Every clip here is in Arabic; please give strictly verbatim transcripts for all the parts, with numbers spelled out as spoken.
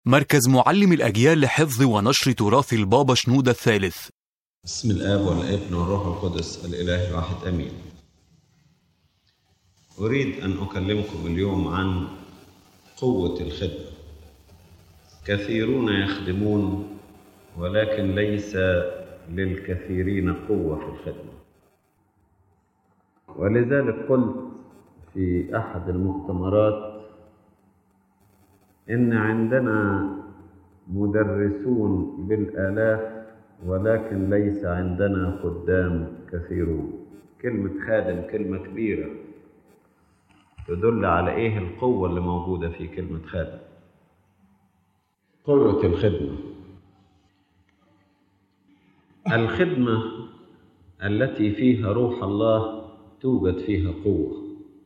مركز معلم الأجيال لحفظ ونشر تراث البابا شنودة الثالث. بسم الآب والابن والروح القدس الإله الواحد آمين. أريد أن أكلمكم اليوم عن قوة الخدمة. كثيرون يخدمون ولكن ليس للكثيرين قوة في الخدمة، ولذلك قلت في أحد المؤتمرات إن عندنا مدرسون بالآلاف ولكن ليس عندنا خدام كثيرون. كلمة خادم كلمة كبيرة تدل على إيه القوة اللي موجودة في كلمة خادم. قوة الخدمة، الخدمة التي فيها روح الله توجد فيها قوة،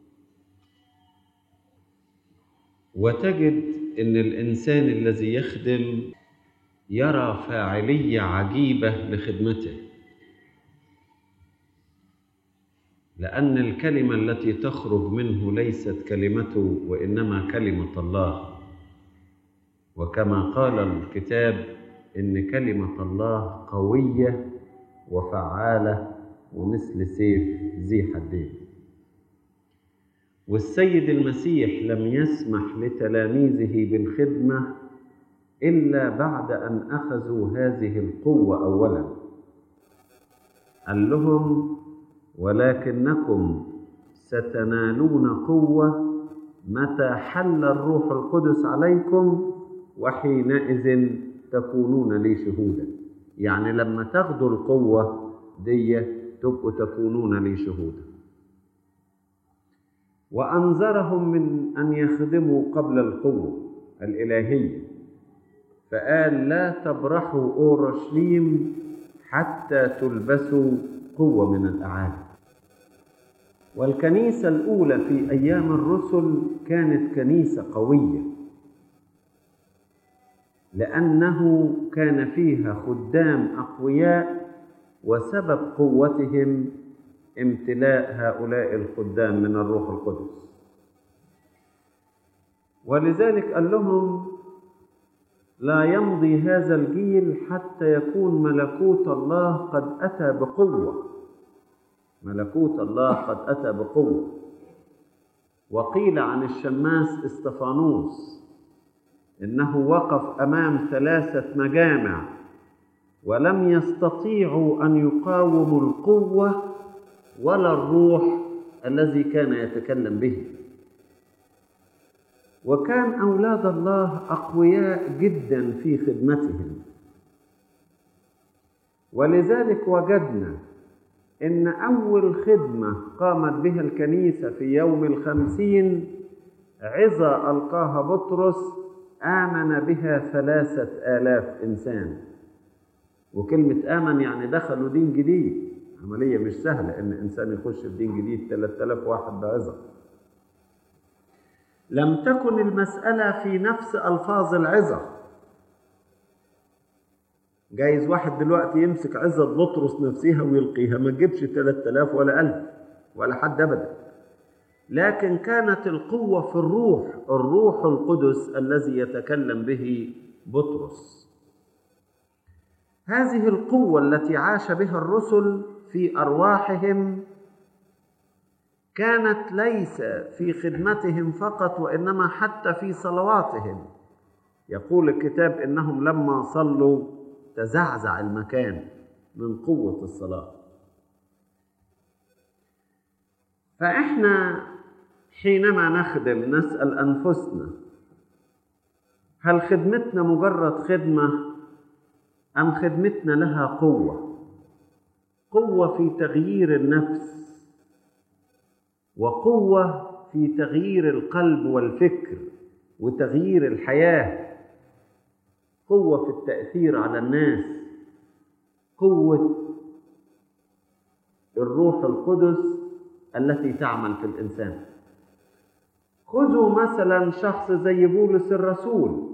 وتجد إن الإنسان الذي يخدم يرى فاعلية عجيبة لخدمته، لأن الكلمة التي تخرج منه ليست كلمته وإنما كلمة الله. وكما قال الكتاب إن كلمة الله قوية وفعالة ومثل سيف ذي حدين. والسيد المسيح لم يسمح لتلاميذه بالخدمة إلا بعد أن أخذوا هذه القوة أولا. قال لهم: ولكنكم ستنالون قوة متى حل الروح القدس عليكم وحينئذ تكونون لي شهودا. يعني لما تاخدوا القوة دي تبقوا تكونون لي شهودا. وأنذرهم من أن يخدموا قبل القوة الإلهية، فقال: لا تبرحوا أورشليم حتى تلبسوا قوة من الأعالي. والكنيسة الأولى في أيام الرسل كانت كنيسة قوية، لأنه كان فيها خدام أقوياء، وسبب قوتهم امتلاء هؤلاء الخدام من الروح القدس. ولذلك قال لهم: لا يمضي هذا الجيل حتى يكون ملكوت الله قد أتى بقوة. ملكوت الله قد أتى بقوة. وقيل عن الشماس استفانوس إنه وقف أمام ثلاثة مجامع ولم يستطيعوا أن يقاوموا القوة ولا الروح الذي كان يتكلم به. وكان أولاد الله أقوياء جدا في خدمتهم. ولذلك وجدنا إن أول خدمة قامت بها الكنيسة في يوم الخمسين عظة ألقاها بطرس آمن بها ثلاثة آلاف إنسان. وكلمة آمن يعني دخلوا دين جديد. عملية مش سهلة إن إنسان يخش في دين جديد ثلاثة آلاف واحد بعظة. لم تكن المسألة في نفس ألفاظ العظة. جايز واحد دلوقتي يمسك عظة بطرس نفسها ويلقيها، ما تجيبش ثلاثة آلاف ولا ألف ولا حد أبدا. لكن كانت القوة في الروح، الروح القدس الذي يتكلم به بطرس. هذه القوة التي عاش بها الرسل في أرواحهم كانت ليس في خدمتهم فقط وإنما حتى في صلواتهم. يقول الكتاب إنهم لما صلوا تزعزع المكان من قوة الصلاة. فإحنا حينما نخدم نسأل أنفسنا: هل خدمتنا مجرد خدمة أم خدمتنا لها قوة؟ قوة في تغيير النفس، وقوة في تغيير القلب والفكر وتغيير الحياة، قوة في التأثير على الناس، قوة الروح القدس التي تعمل في الإنسان. خذوا مثلا شخص زي بولس الرسول،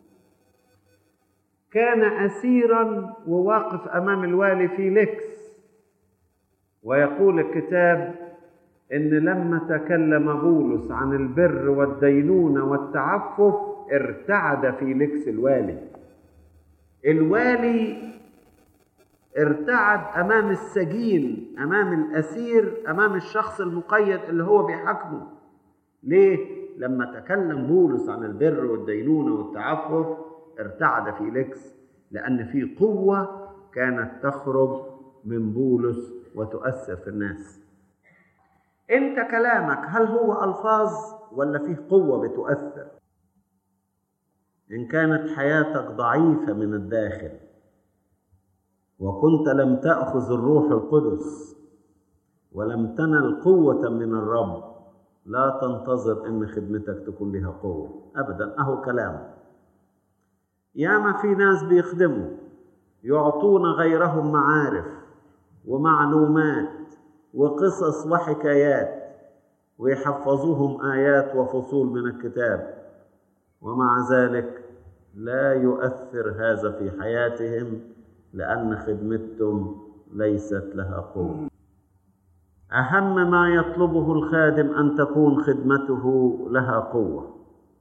كان أسيرا وواقف أمام الوالي فيليكس، ويقول الكتاب إن لما تكلم بولس عن البر والدينونة والتعفف ارتعد فيليكس الوالي. الوالي ارتعد أمام السجين، أمام الأسير، أمام الشخص المقيد اللي هو بيحاكمه. ليه؟ لما تكلم بولس عن البر والدينونة والتعفف ارتعد فيليكس، لأن في قوة كانت تخرج من بولس وتؤثر في الناس. أنت كلامك هل هو ألفاظ ولا فيه قوة بتؤثر؟ إن كانت حياتك ضعيفة من الداخل وكنت لم تأخذ الروح القدس ولم تنل قوة من الرب، لا تنتظر إن خدمتك تكون لها قوة أبدا. أهو كلام. ياما في ناس بيخدموا يعطون غيرهم معارف ومعلومات وقصص وحكايات ويحفظوهم آيات وفصول من الكتاب، ومع ذلك لا يؤثر هذا في حياتهم لأن خدمتهم ليست لها قوة. أهم ما يطلبه الخادم أن تكون خدمته لها قوة.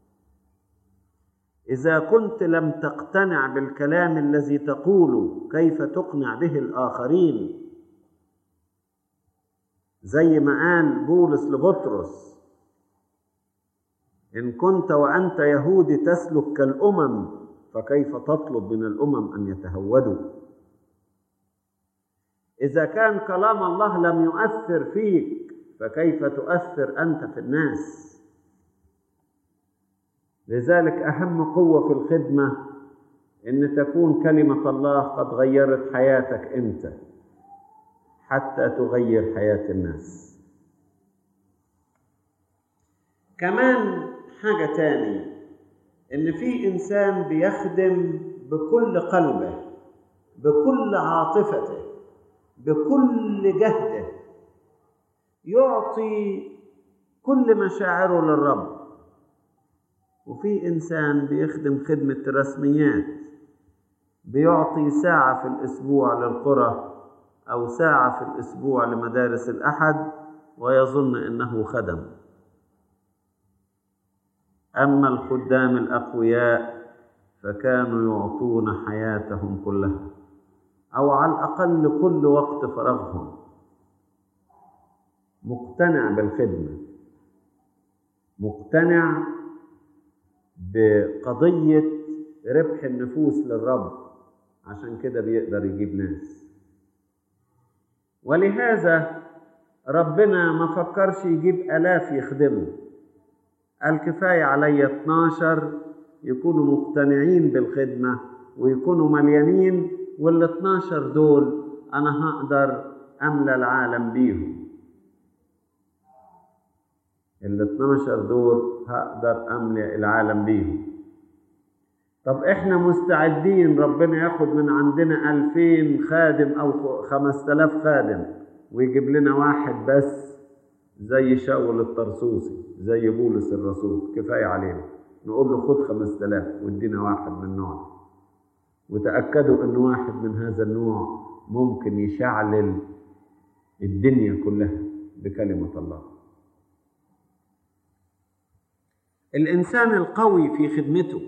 إذا كنت لم تقتنع بالكلام الذي تقوله كيف تقنع به الآخرين؟ زي ما قال بولس لبطرس: إن كنت وأنت يهودي تسلك كالأمم فكيف تطلب من الأمم أن يتهودوا؟ إذا كان كلام الله لم يؤثر فيك فكيف تؤثر أنت في الناس؟ لذلك أهم قوة في الخدمة إن تكون كلمة الله قد غيرت حياتك أنت حتى تغير حياة الناس. كمان حاجة تاني، إن في إنسان بيخدم بكل قلبه، بكل عاطفته، بكل جهده، يعطي كل مشاعره للرب. وفي إنسان بيخدم خدمة رسميات، بيعطي ساعة في الأسبوع للقرى أو ساعة في الأسبوع لمدارس الأحد ويظن أنه خدم. أما الخدام الأقوياء فكانوا يعطون حياتهم كلها أو على الأقل كل وقت فراغهم، مقتنع بالخدمة، مقتنع بقضية ربح النفوس للرب، عشان كده بيقدر يجيب ناس. ولهذا ربنا ما فكرش يجيب آلاف يخدموا، قال كفاية علي اتناشر يكونوا مقتنعين بالخدمة ويكونوا مليانين، وال اتناشر دول أنا هقدر أملى العالم بيهم. ال اتناشر دول هقدر أملى العالم بيهم. طب إحنا مستعدين ربنا ياخد من عندنا ألفين خادم أو خمسة آلاف خادم ويجيب لنا واحد بس زي شاول الطرسوسي، زي بولس الرسول، كفاية علينا. نقول له خد خمسة آلاف وادينا واحد من نوع، وتأكدوا أن واحد من هذا النوع ممكن يشعلل الدنيا كلها بكلمة الله. الإنسان القوي في خدمته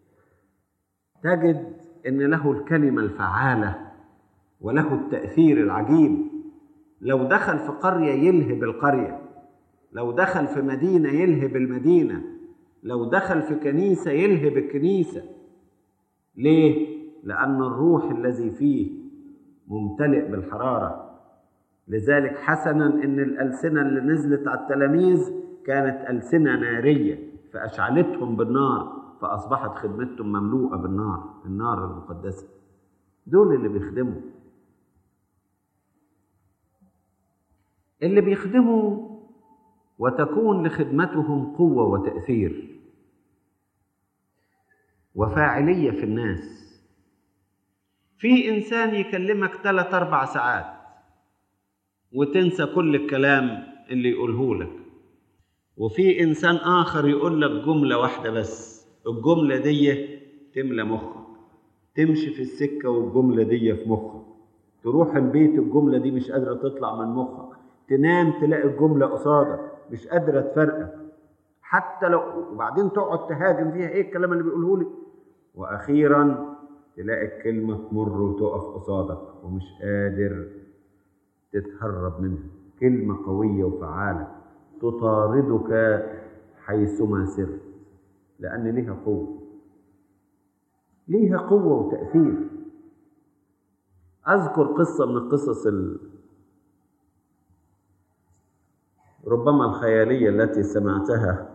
تجد أن له الكلمة الفعالة وله التأثير العجيب. لو دخل في قرية يلهب القرية، لو دخل في مدينة يلهب المدينة، لو دخل في كنيسة يلهب الكنيسة. ليه؟ لأن الروح الذي فيه ممتلئ بالحرارة. لذلك حسنا أن الألسنة اللي نزلت على التلاميذ كانت ألسنة نارية فأشعلتهم بالنار، فأصبحت خدمتهم مملوءة بالنار، النار المقدسة. دول اللي بيخدموا، اللي بيخدموا وتكون لخدمتهم قوة وتأثير وفاعلية في الناس. في إنسان يكلمك ثلاث أربع ساعات وتنسى كل الكلام اللي يقوله لك، وفي إنسان آخر يقول لك جملة واحدة بس، الجملة دي تملى مخك، تمشي في السكة والجملة دي في مخك، تروح البيت الجملة دي مش قادرة تطلع من مخك، تنام تلاقي الجملة قصادك مش قادرة تفرقك. حتى لو، وبعدين تقعد تهاجم فيها ايه الكلام اللي بيقوله لي، واخيرا تلاقي الكلمه تمر وتقف قصادك ومش قادر تتهرب منها. كلمه قويه وفعاله تطاردك حيثما سرت، لان ليها قوه، ليها قوه وتاثير. اذكر قصه من القصص ال... ربما الخياليه التي سمعتها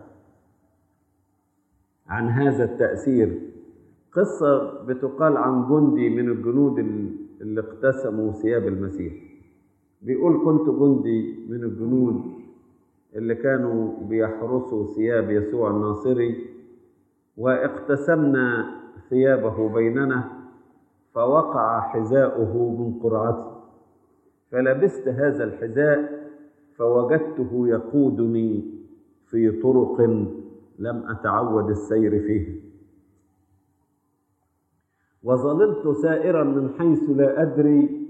عن هذا التأثير. قصة بتقال عن جندي من الجنود اللي اقتسموا ثياب المسيح. بيقول كنت جندي من الجنود اللي كانوا بيحرسوا ثياب يسوع الناصري، واقتسمنا ثيابه بيننا، فوقع حذاؤه من قرعتي، فلبست هذا الحذاء فوجدته يقودني في طرق لم أتعود السير فيه، وظللت سائرا من حيث لا أدري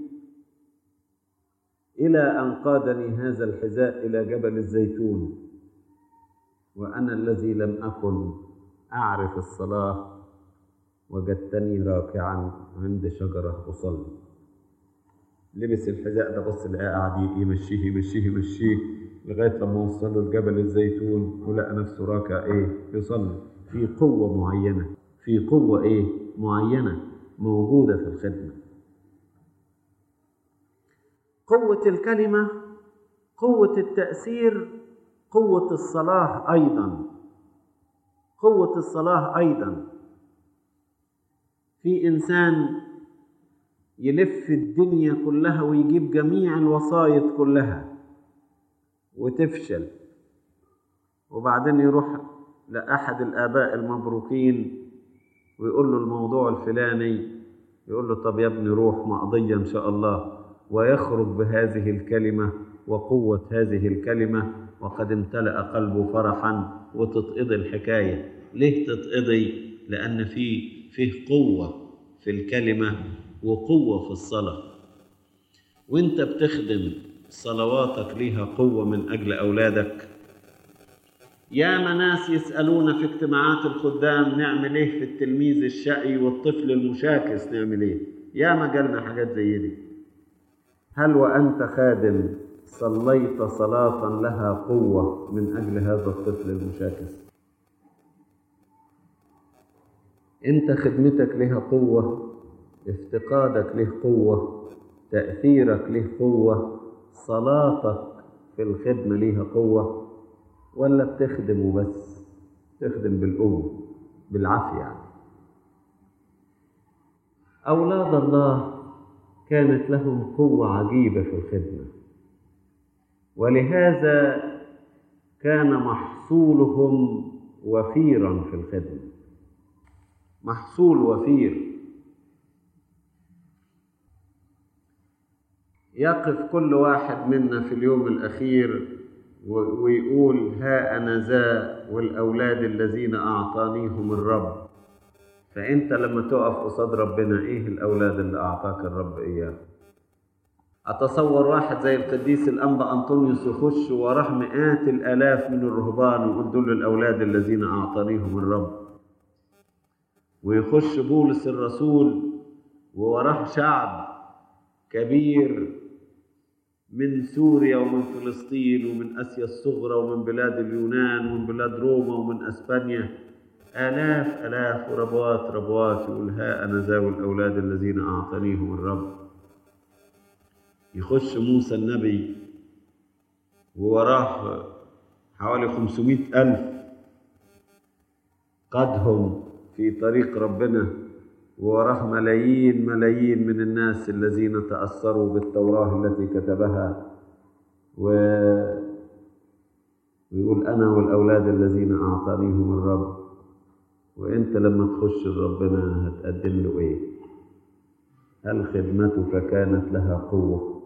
إلى أن قادني هذا الحذاء إلى جبل الزيتون، وأنا الذي لم أكن أعرف الصلاة وجدتني راكعا عند شجرة أصلي. لبس الحذاء ده، بص لقاه قاعد يمشيه يمشيه يمشيه لغاية لما وصلوا لجبل الزيتون، ولقى نفسه راكع ايه يصلي. في قوة معينة، في قوة ايه معينة موجودة في الخدمة. قوة الكلمة، قوة التأثير، قوة الصلاة أيضا، قوة الصلاة أيضا. في إنسان يلف الدنيا كلها ويجيب جميع الوسائط كلها وتفشل، وبعدين يروح لأحد الآباء المبروكين ويقول له الموضوع الفلاني، يقول له طب يا ابني روح مقضية إن شاء الله، ويخرج بهذه الكلمة وقوة هذه الكلمة وقد امتلأ قلبه فرحا، وتتقضي الحكاية. ليه تتقضي؟ لأن في فيه قوة في الكلمة وقوة في الصلاة. وانت بتخدم صلواتك ليها قوة من أجل أولادك. ياما ناس يسألونا في اجتماعات الخدام نعمل ايه في التلميذ الشقي والطفل المشاكس، نعمل ايه؟ ياما جالنا حاجات زي دي. هل وأنت خادم صليت صلاة لها قوة من أجل هذا الطفل المشاكس؟ انت خدمتك لها قوة، افتقادك له قوة، تأثيرك له قوة، صلاتك في الخدمة لها قوة، ولا بتخدم وبس؟ تخدم بالقوة بالعافية يعني. أولاد الله كانت لهم قوة عجيبة في الخدمة، ولهذا كان محصولهم وفيرا في الخدمة، محصول وفير. يقف كل واحد منا في اليوم الأخير ويقول ها أنا ذا والأولاد الذين أعطانيهم الرب. فأنت لما تقف قصاد ربنا إيه الأولاد اللي أعطاك الرب إياه؟ أتصور واحد زي القديس الأنبا أنطونيوس يخش وراه مئات الآلاف من الرهبان ويقول دول الأولاد الذين أعطانيهم الرب. ويخش بولس الرسول ووراه شعب كبير من سوريا ومن فلسطين ومن آسيا الصغرى ومن بلاد اليونان ومن بلاد روما ومن أسبانيا، آلاف آلاف وربوات ربوات، يقول ها أنا ذا والأولاد الذين أعطانيهم الرب. يخش موسى النبي ووراه حوالي خمسمائة ألف قادهم في طريق ربنا، ووراه ملايين ملايين من الناس الذين تأثروا بالتوراة التي كتبها، و... ويقول أنا والأولاد الذين أعطانيهم الرب. وإنت لما تخش ربنا هتقدم له إيه؟ هل خدمتك كانت لها قوة؟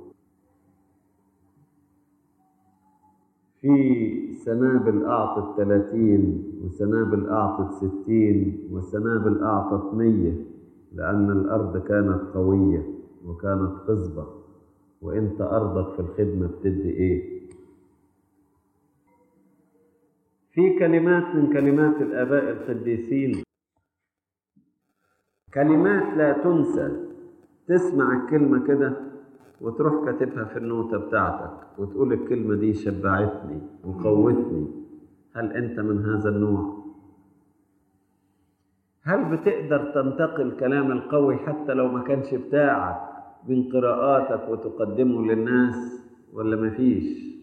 في سنابل أعطت ثلاثين، وسنابل أعطت ستين، وسنابل أعطت مية، لأن الأرض كانت قوية وكانت خصبة. وإنت أرضك في الخدمة بتدي إيه؟ في كلمات من كلمات الآباء القديسين، كلمات لا تنسى، تسمع الكلمة كده وتروح كاتبها في النوتة بتاعتك وتقول الكلمة دي شبعتني وقوتني. هل أنت من هذا النوع؟ هل بتقدر تنتقل الكلام القوي حتى لو ما كانش بتاعك من قراءاتك وتقدمه للناس ولا مفيش؟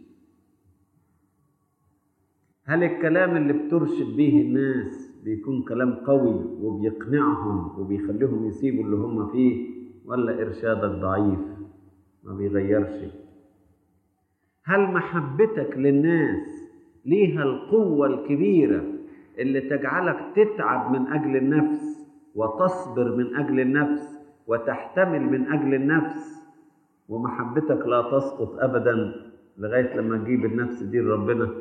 هل الكلام اللي بترشد به الناس بيكون كلام قوي وبيقنعهم وبيخليهم يسيبوا اللي هم فيه، ولا إرشادك ضعيف ما بيغيرش؟ هل محبتك للناس ليها القوة الكبيرة اللي تجعلك تتعب من أجل النفس وتصبر من أجل النفس وتحتمل من أجل النفس، ومحبتك لا تسقط أبدا لغاية لما تجيب النفس دي لربنا؟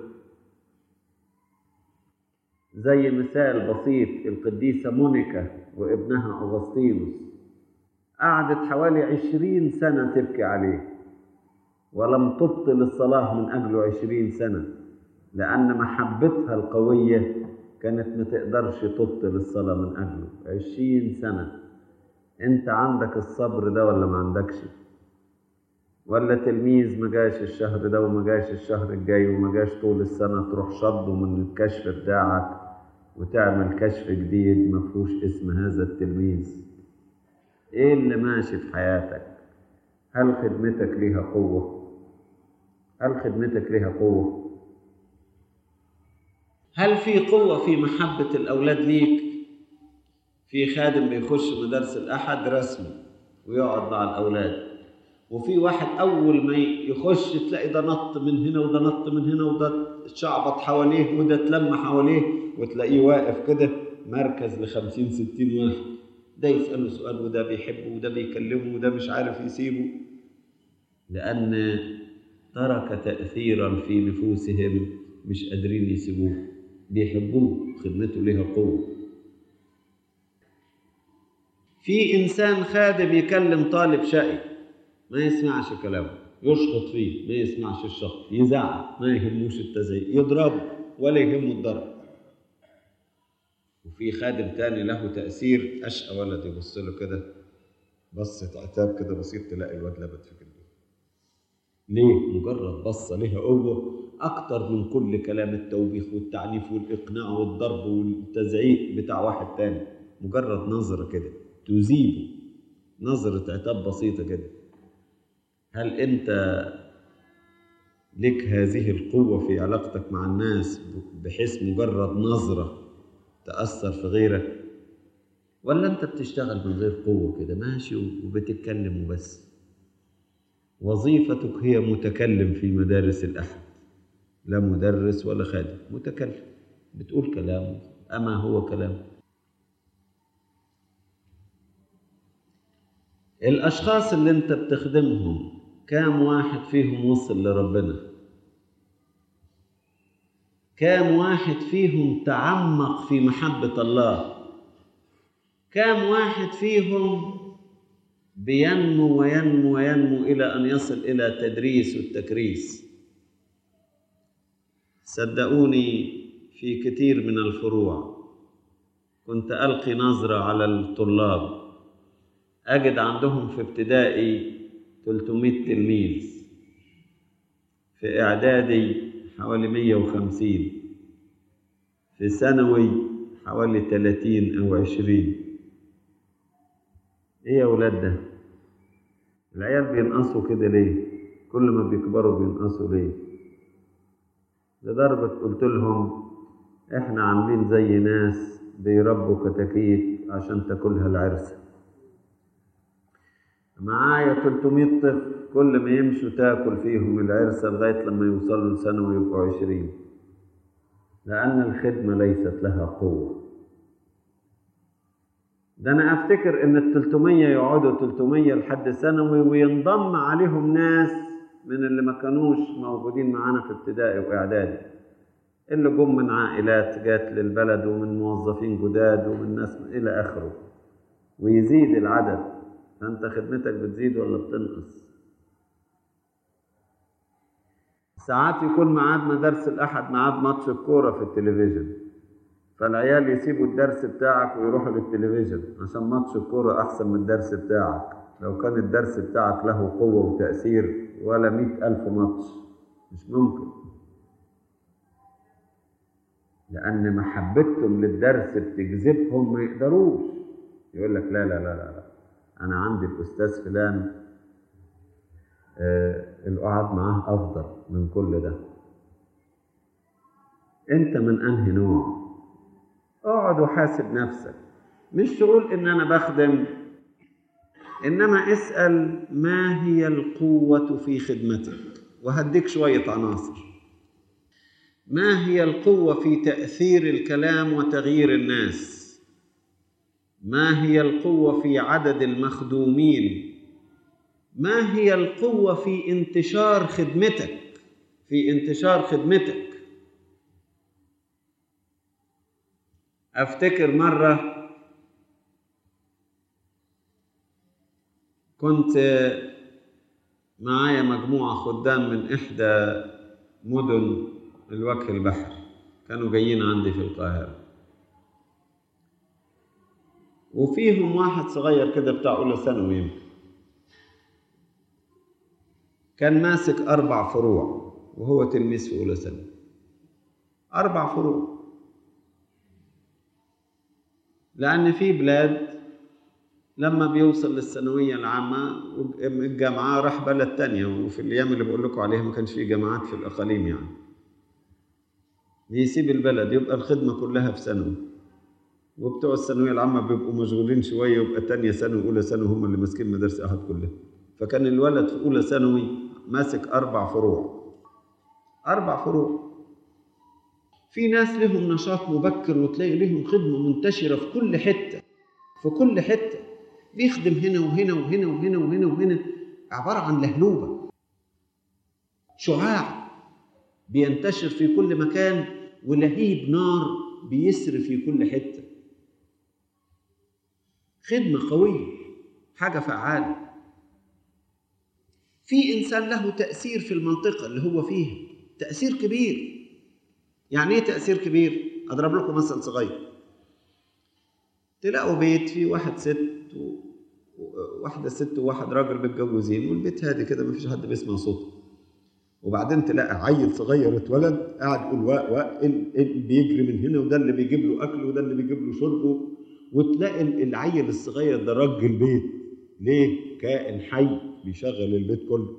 زي مثال بسيط، القديسة مونيكا وابنها أغسطينوس قعدت حوالي عشرين سنة تبكي عليه ولم تبطل الصلاة من أجله عشرين سنة، لأن محبتها القوية كانت ما تقدرش تبطل الصلاة من أجله عشرين سنة. أنت عندك الصبر ده ولا ما عندكش؟ ولا تلميذ ما جاش الشهر ده وما جاش الشهر الجاي وما جاش طول السنة تروح شده من الكشف بتاعك وتعمل كشف جديد ما فيهوش اسم هذا التلميذ؟ ايه اللي ماشي في حياتك؟ هل خدمتك ليها قوة؟ هل خدمتك ليها قوة؟ هل في قوة في محبة الأولاد ليك؟ في خادم بيخش مدارس الأحد رسمي ويقعد مع الأولاد، وفي واحد أول ما يخش تلاقي ده نط من هنا وده نط من هنا وده شعبط حواليه وده اتلم حواليه، وتلاقيه واقف كده مركز لخمسين ستين واحد، ده يسأله سؤال وده بيحبه وده بيكلمه وده مش عارف يسيبه، لأن ترك تأثيرا في نفوسهم مش قادرين يسيبوه، بيحبوه، خدمته ليها قوة. في إنسان خادم يكلم طالب شقي ما يسمعش كلامه، يشخط فيه ما يسمعش الشخط، يزعق ما يهموش التزعيق، يضربه ولا يهمه الضرب. وفي خادم تاني له تأثير، أشقى ولد يبص له كده بصة عتاب كده بسيط تلاقي الواد لبت في كلمه. ليه؟ مجرد بصة ليها قوة أكتر من كل كلام التوبيخ والتعنيف والإقناع والضرب والتزعيق بتاع واحد تاني. مجرد نظرة كده تذيبه، نظرة عتاب بسيطة كده. هل أنت لك هذه القوة في علاقتك مع الناس بحيث مجرد نظرة تأثر في غيرك؟ ولا أنت بتشتغل من غير قوة كده ماشي وبتتكلم وبس؟ وظيفتك هي متكلم في مدارس الأحد، لا مدرس ولا خادم، متكلم، بتقول كلام أما هو كلام. الأشخاص اللي أنت بتخدمهم كام واحد فيهم وصل لربنا؟ كام واحد فيهم تعمق في محبة الله؟ كام واحد فيهم بينمو وينمو وينمو إلى أن يصل إلى تدريس والتكريس؟ صدقوني في كثير من الفروع كنت ألقي نظرة على الطلاب أجد عندهم في ابتدائي ثلاثمائة تلميذ، في إعدادي حوالي مئة وخمسين، في ثانوي حوالي ثلاثين أو عشرين. إيه يا أولاد ده؟ العيال بينقصوا كده ليه؟ كل ما بيكبروا بينقصوا ليه؟ لدرجة قلت لهم إحنا عاملين زي ناس بيربوا كتاكيت عشان تاكلها العرسة. معايا ثلاثمائة طفل كل ما يمشوا تاكل فيهم العرسة لغاية لما يوصلوا لسنة ويبقوا عشرين، لأن الخدمة ليست لها قوة. ده أنا أفتكر إن الثلاثمائة يقعدوا ثلاثمائة لحد ثانوي وينضم عليهم ناس من اللي ما كانوش موجودين معانا في ابتدائي وإعدادي، اللي جم من عائلات جات للبلد ومن موظفين جداد ومن ناس إلى آخره، ويزيد العدد. فأنت خدمتك بتزيد ولا بتنقص؟ ساعات يكون ميعاد مدارس الأحد ميعاد ماتش الكورة في التلفزيون، فالعيال يسيبوا الدرس بتاعك ويروحوا للتلفزيون عشان ماتش الكورة أحسن من الدرس بتاعك. لو كان الدرس بتاعك له قوة وتأثير ولا مئة ألف ماتش، مش ممكن، لأن محبتهم للدرس بتجذبهم ما يقدروش. يقول لك لا لا لا لا أنا عندي الأستاذ فلان آه القعاد معاه أفضل من كل ده. أنت من أنهي نوع؟ اقعد وحاسب نفسك، مش تقول إن أنا بخدم، إنما اسأل ما هي القوة في خدمتك. وهديك شوية عناصر. ما هي القوة في تأثير الكلام وتغيير الناس؟ ما هي القوة في عدد المخدومين؟ ما هي القوة في انتشار خدمتك؟ في انتشار خدمتك. أفتكر مرة كنت معايا مجموعة خدام من إحدى مدن الوجه البحري، كانوا جايين عندي في القاهرة، وفيهم واحد صغير كده بتاع أولى ثانوي يمكن، كان ماسك أربع فروع وهو تلميذ في أولى ثانوي. أربع فروع، لأن في بلاد لما بيوصل للثانوية العامة الجامعة راح بلد تانية، وفي الأيام اللي بقول لكم عليها ما كانش في جامعات في الأقاليم، يعني بيسيب البلد يبقى الخدمة كلها في ثانوي، وبتوع الثانوية العامة بيبقوا مشغولين شوية، ويبقى تانية ثانوي وأولى ثانوي هم اللي ماسكين مدارس أحد كلها. فكان الولد في أولى ثانوي ماسك أربع فروع. أربع فروع. في ناس لهم نشاط مبكر وتلاقي لهم خدمة منتشرة في كل حتة، في كل حتة بيخدم هنا وهنا وهنا وهنا وهنا وهنا، عبارة عن لهلوبة، شعاع بينتشر في كل مكان، ولهيب نار بيسري في كل حتة. خدمة قوية، حاجة فعالة. في إنسان له تأثير في المنطقة اللي هو فيها، تأثير كبير. يعني إيه تأثير كبير؟ أضرب لكم مثل صغير. تلاقوا بيت فيه واحد ست وواحدة ست وواحد راجل متجوزين، والبيت هادي كده ما فيش حد بيسمع صوته، وبعدين تلاقي عيل صغير اتولد قاعد يقول واق واق، اللي بيجري من هنا، وده اللي بيجيب له أكل، وده اللي بيجيب له شربه، وتلاقي العيل الصغير ده رج البيت. ليه؟ كائن حي بيشغل البيت كله.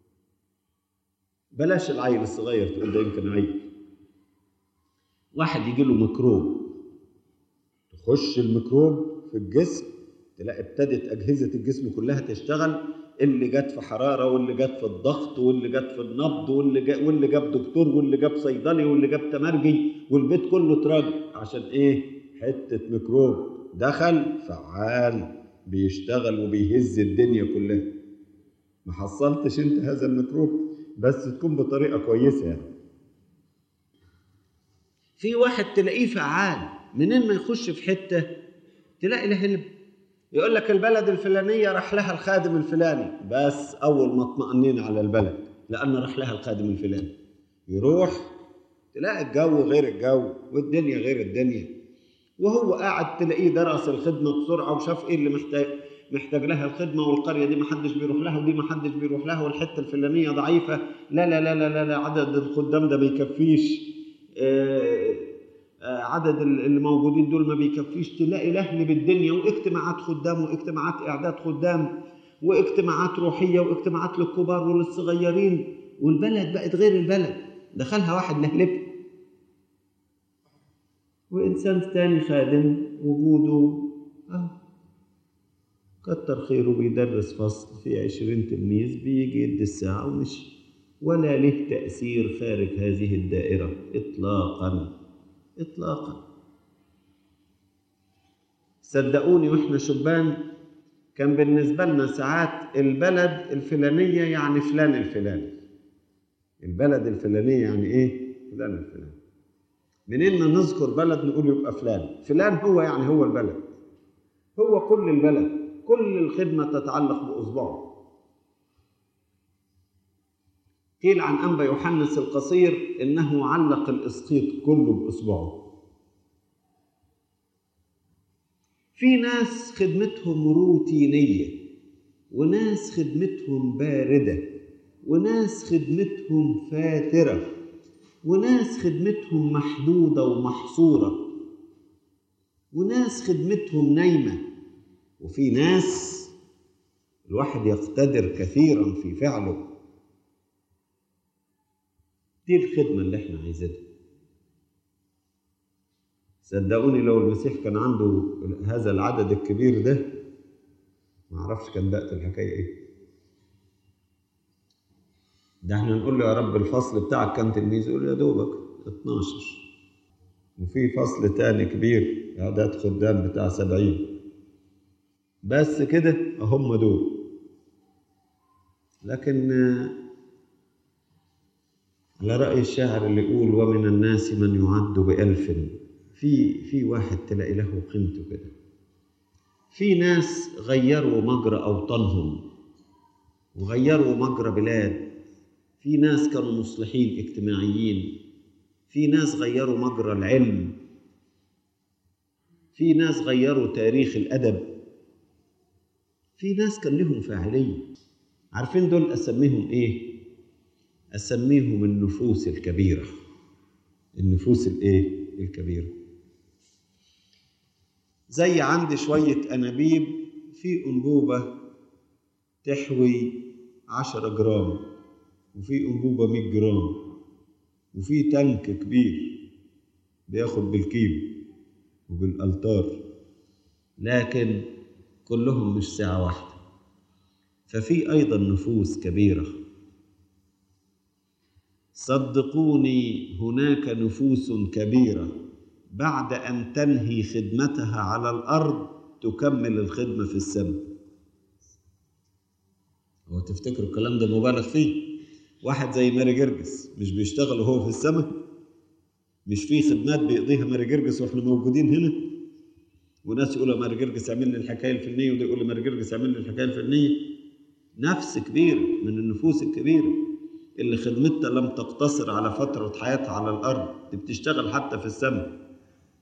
بلاش العيل الصغير تقول ده يمكن عيل. واحد يجي له ميكروب، تخش الميكروب في الجسم تلاقي ابتدت أجهزة الجسم كلها تشتغل، اللي جت في حرارة، واللي جت في الضغط، واللي جت في النبض، واللي جا واللي جاب دكتور، واللي جاب صيدلي، واللي جاب تمرجي، والبيت كله اتراجع. عشان ايه؟ حتة ميكروب دخل فعال بيشتغل وبيهز الدنيا كلها. ما حصلتش انت هذا الميكروب، بس تكون بطريقة كويسة. يعني في واحد تلاقيه فعال، منين ما يخش في حتة تلاقي له هلب. يقول لك البلد الفلانية راح لها الخادم الفلاني، بس أول ما اطمأنين على البلد لأن راح لها الخادم الفلاني، يروح تلاقي الجو غير الجو والدنيا غير الدنيا، وهو قاعد تلاقيه درس الخدمة بسرعة وشاف إيه اللي محتاج محتاج لها الخدمة، والقرية دي محدش بيروح لها، ودي محدش بيروح لها، والحتة الفلانية ضعيفة، لا لا لا لا لا عدد الخدام ده ما بيكفيش، آه عدد اللي موجودين دول ما بيكفيش. تلاقي لهل بالدنيا، واجتماعات خدام، واجتماعات إعداد خدام، واجتماعات روحية، واجتماعات للكبار وللصغيرين، والبلد بقت غير البلد، دخلها واحد لهلب. وإنسان تاني خادم وجوده آه. كتر خيره بيدرس فصل فيه عشرين تلميذ، بيجي يدي الساعة ومشي، ولا له تأثير خارج هذه الدائرة إطلاقاً إطلاقاً. صدقوني وإحنا شبان كان بالنسبة لنا ساعات البلد الفلانية يعني فلان الفلاني. البلد الفلانية يعني إيه؟ فلان الفلاني. منين ما نذكر بلد نقول يبقى فلان. فلان هو يعني هو البلد، هو كل البلد، كل الخدمة تتعلق بأصبعه. قيل عن أنبا يوحنس القصير إنه علق الإسقيط كله بإصبعه. في ناس خدمتهم روتينية، وناس خدمتهم باردة، وناس خدمتهم فاترة، وناس خدمتهم محدودة ومحصورة، وناس خدمتهم نايمة، وفي ناس الواحد يقتدر كثيرا في فعله. دي الخدمة اللي احنا عايزينها. صدقوني لو المسيح كان عنده هذا العدد الكبير ده ما اعرفش كان بقت الحكاية ايه. ده احنا نقول له يا رب الفصل بتاعك كام تلميذ؟ يقول يا دوبك اتناشر، وفي فصل تاني كبير اعداد خدام بتاع سبعين، بس كده هم دول. لكن على رأي الشاعر اللي يقول ومن الناس من يعد بألف، في في واحد تلاقي له قيمته كده. في ناس غيروا مجرى أوطانهم وغيروا مجرى بلاد. في ناس كانوا مصلحين اجتماعيين، في ناس غيروا مجرى العلم، في ناس غيروا تاريخ الأدب، في ناس كان لهم فاعلية. عارفين دول أسميهم إيه؟ أسميهم النفوس الكبيرة. النفوس الإيه؟ الكبيرة. زي عندي شوية أنابيب في أنبوبة تحوي عشرة جرام، وفي أنبوبة مية جرام، وفي تانك كبير بياخد بالكيلو وبالألتار، لكن كلهم مش ساعة واحدة. ففي أيضا نفوس كبيرة. صدقوني هناك نفوس كبيرة بعد أن تنهي خدمتها على الأرض تكمل الخدمة في السماء. هو تفتكروا الكلام ده مبالغ فيه؟ واحد زي ماري جرجس مش بيشتغل وهو في السماء؟ مش في خدمات بيقضيها ماري جرجس واحنا موجودين هنا؟ وناس يقولوا ماري جرجس يعمل لي الحكايه الفلانيه، وده يقول ماري جرجس يعمل لي الحكايه الفلانيه. نفس كبيره من النفوس الكبيره اللي خدمتها لم تقتصر على فتره حياتها على الارض، دي بتشتغل حتى في السماء.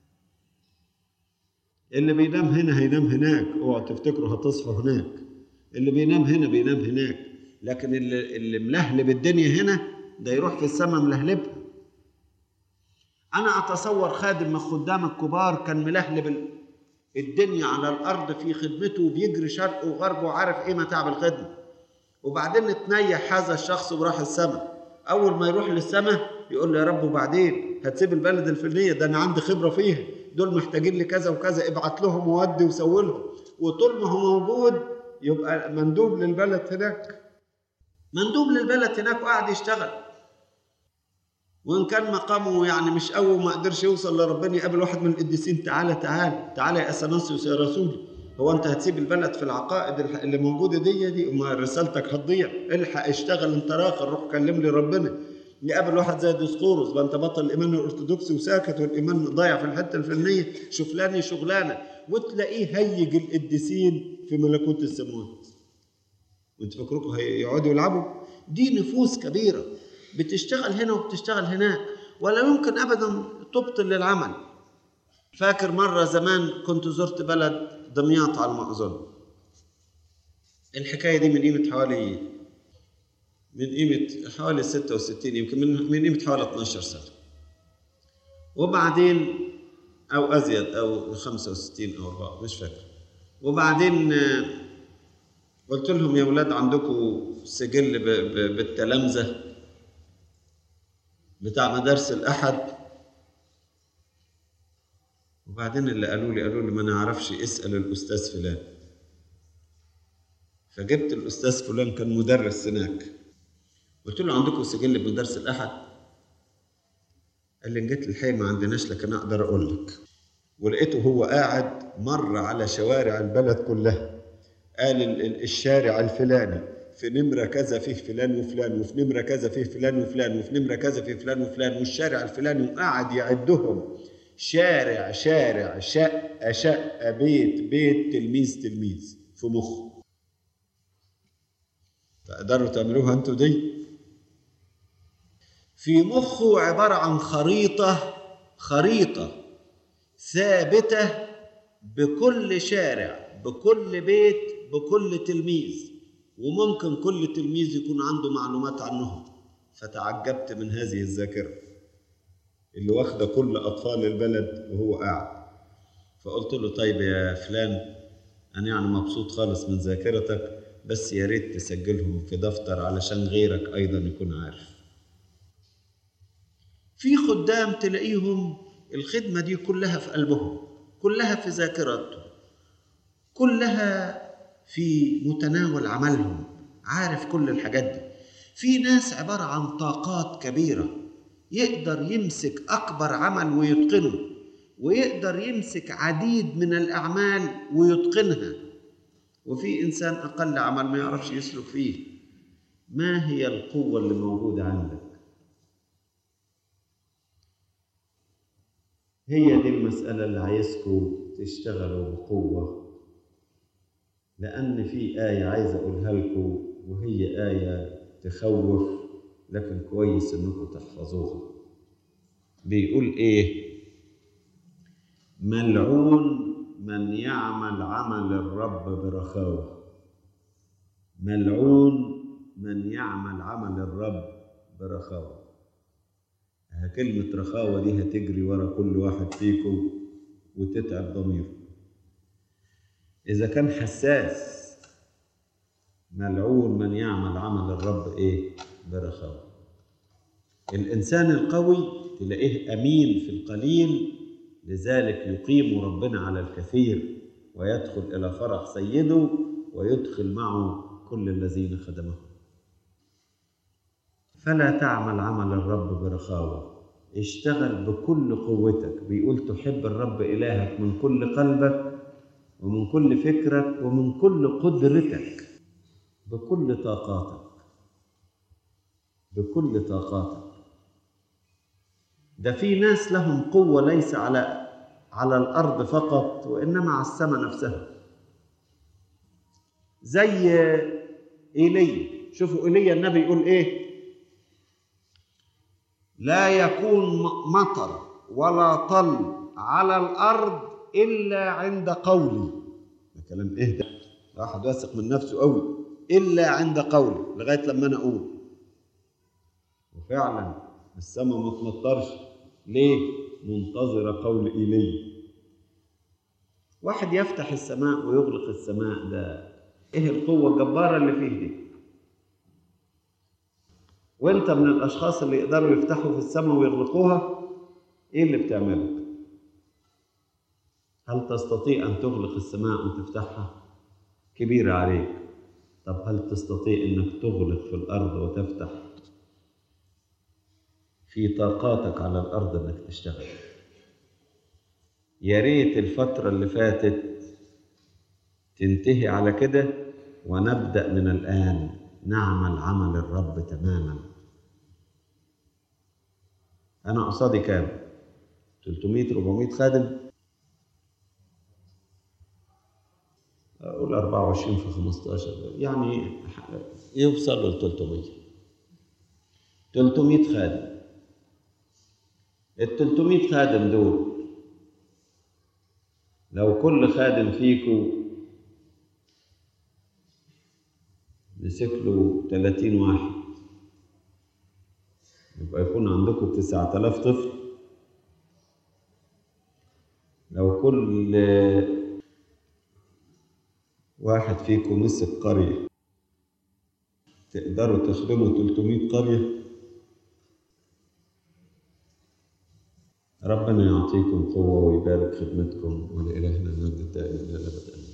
اللي بينام هنا هينام هناك، اوعوا تفتكروا هتصحوا هناك. اللي بينام هنا بينام هناك، لكن اللي, اللي ملهلب الدنيا هنا ده يروح في السماء ملهلبها. أنا أتصور خادم من خدام الكبار كان ملهلب الدنيا على الأرض في خدمته وبيجري شرق وغرب وعارف إيه متاع الخدمة، وبعدين اتنيح هذا الشخص وراح السماء. أول ما يروح للسماء يقول له يا رب وبعدين هتسيب البلد الفلانية؟ ده أنا عندي خبرة فيها، دول محتاجين لي كذا وكذا، ابعت لهم وودي وسوي لهم. وطول ما هو موجود يبقى مندوب للبلد هناك، مندوب للبلد هناك وقاعد يشتغل. وإن كان مقامه يعني مش قوي ما قدرش يوصل لربنا، يقابل واحد من القديسين، تعالى تعالى تعالى يا أثناسيوس يا رسولي، هو أنت هتسيب البلد في العقائد اللي موجودة دي دي وما رسالتك هتضيع؟ الحق اشتغل انت راخر، روح كلم لي ربنا. يقابل واحد زي ديسقورس، ما انت بطل الإيمان الأرثوذكسي وساكت والإيمان ضايع في الحتة الفلانية، شوف لاني شغلانة، وتلاقيه هيج القديسين في ملكوت السماوات. وانت فكركم هيقعدوا يلعبوا؟ دي نفوس كبيرة بتشتغل هنا وبتشتغل هناك، ولا يمكن أبدا تبطل للعمل. فاكر مرة زمان كنت زرت بلد دمياط على ما أظن، الحكاية دي من قيمة حوالي من قيمة حوالي ستة وستين، يمكن من من قيمة حوالي اثناشر سنة، وبعدين أو أزيد أو خمسة وستين أو أربعة مش فاكر. وبعدين قلت لهم يا ولاد عندكم سجل بالتلامذة بتاع مدارس الأحد؟ وبعدين اللي قالوا لي قالوا لي ما نعرفش، اسأل الأستاذ فلان. فجبت الأستاذ فلان كان مدرس هناك، قلت له عندكم سجل بمدارس الأحد؟ قال لي إن جيت الحي ما عندناش، لكن أقدر أقول لك. ولقيته هو قاعد مر على شوارع البلد كلها، قال الشارع الفلاني في نمرة كذا فيه فلان وفلان، وفي نمرة كذا فيه فلان وفلان، وفي نمرة كذا فيه فلان وفلان، والشارع الفلاني، وقعد يعدهم شارع شارع، شقة شقة، بيت بيت، تلميذ تلميذ في مخه. تقدروا تعملوها انتوا دي؟ في مخه عبارة عن خريطة خريطة ثابتة بكل شارع، بكل بيت، بكل تلميذ، وممكن كل تلميذ يكون عنده معلومات عنهم. فتعجبت من هذه الذاكرة اللي واخدة كل أطفال البلد وهو قاعد. فقلت له طيب يا فلان، أنا يعني مبسوط خالص من ذاكرتك، بس يا ريت تسجلهم في دفتر علشان غيرك أيضا يكون عارف. في خدام تلاقيهم الخدمة دي كلها في قلبهم، كلها في ذاكرتهم، كلها في متناول عملهم، عارف كل الحاجات دي. في ناس عبارة عن طاقات كبيرة، يقدر يمسك أكبر عمل ويتقنه، ويقدر يمسك عديد من الأعمال ويتقنها. وفي إنسان أقل عمل ما يعرفش يسلك فيه. ما هي القوة اللي موجودة عندك؟ هي دي المسألة اللي عايزكم تشتغلوا بقوة، لأن في آية عايز أقولها لكم، وهي آية تخوف، لكن كويس إنكم تحفظوها. بيقول إيه؟ ملعون من يعمل عمل الرب برخاوة. ملعون من يعمل عمل الرب برخاوة. كلمة رخاوة دي هتجري ورا كل واحد فيكم وتتعب ضميره. إذا كان حساس، ملعون من يعمل عمل الرب إيه؟ برخاوة. الإنسان القوي تلاقيه أمين في القليل، لذلك يقيم ربنا على الكثير، ويدخل إلى فرح سيده، ويدخل معه كل الذين خدمه. فلا تعمل عمل الرب برخاوة، اشتغل بكل قوتك. بيقول تحب الرب إلهك من كل قلبك ومن كل فكرك ومن كل قدرتك، بكل طاقاتك، بكل طاقاتك. ده في ناس لهم قوة ليس على على الأرض فقط، وإنما على السماء نفسها، زي إيليا. شوفوا إيليا النبي يقول إيه؟ لا يكون مطر ولا طل على الأرض إلا عند قولي. ده كلام إيه ده؟ واحد واثق من نفسه قوي. إلا عند قولي، لغاية لما أنا أقول. وفعلا السماء ما تمطرش. ليه؟ منتظرة قول إيليا. واحد يفتح السماء ويغلق السماء، ده إيه القوة الجبارة اللي فيه دي؟ وانت من الاشخاص اللي يقدروا يفتحوا في السماء ويغلقوها، ايه اللي بتعمله؟ هل تستطيع ان تغلق السماء وتفتحها؟ كبيرة عليك. طب هل تستطيع انك تغلق في الارض وتفتح؟ في طاقاتك على الارض انك تشتغل. يا ريت الفترة اللي فاتت تنتهي على كده، ونبدأ من الآن نعمل عمل الرب تماما. أنا قصادي كام؟ ثلاثمائة أربعمائة خادم؟ أقول أربعة وعشرين في خمستاشر، يعني يوصلوا ل ثلاثمائة. ثلاثمائة خادم. ال ثلاثمائة خادم دول لو كل خادم فيكم مسك له ثلاثين واحد، يبقى يكون عندكم تسعة آلاف طفل. لو كل واحد فيكم مسك قرية، تقدروا تخدموا ثلاثمائة قرية. ربنا يعطيكم قوة ويبارك خدمتكم، ولإلهنا المجد الدائم إلى الأبد.